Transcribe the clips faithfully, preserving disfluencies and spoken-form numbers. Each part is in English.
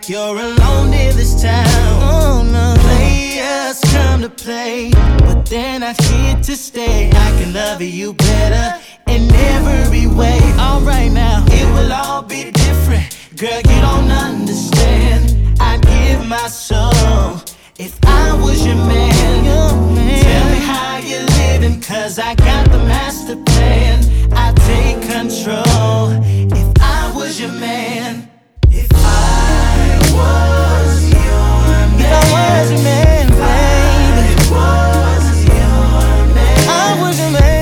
like you're alone in this town. Oh, no. Players come to play, but they're not here to stay. I can love you better in every way. Alright now, it will all be different. Girl, you don't understand. I'd give my soul if I was your man. man. Tell me how you're living, cause I got the master plan. I take control if I was your man. If I was your man. If I was your man, baby. If I was your man. I was your man.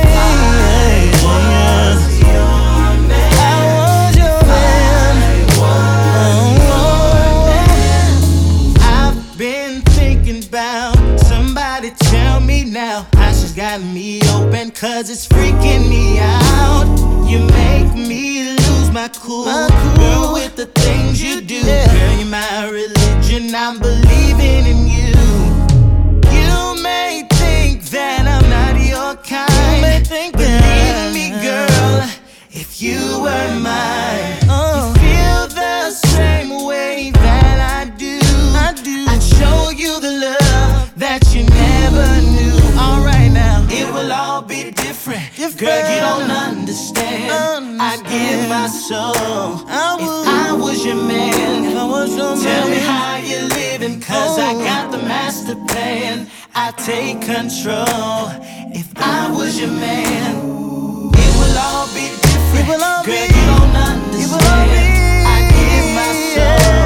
Got me open cause it's freaking me out. You make me lose my cool, my cool. Girl, with the things you do, yeah. Girl, you're my religion, I'm believing in you. You may think that I'm not your kind, you may think believe that. Me, girl, if you were mine, oh. You feel the same way that I do. I do. I'd show you the love that you never knew. Alright now, it will all be different. different. Girl, you don't understand. understand. I'd give my soul I if I was your man. If I was your Tell man. Me how you're living, cause oh. I got the master plan. I take control if I was your man. It will all be different. It will all Girl, be, you don't understand. I'd give my soul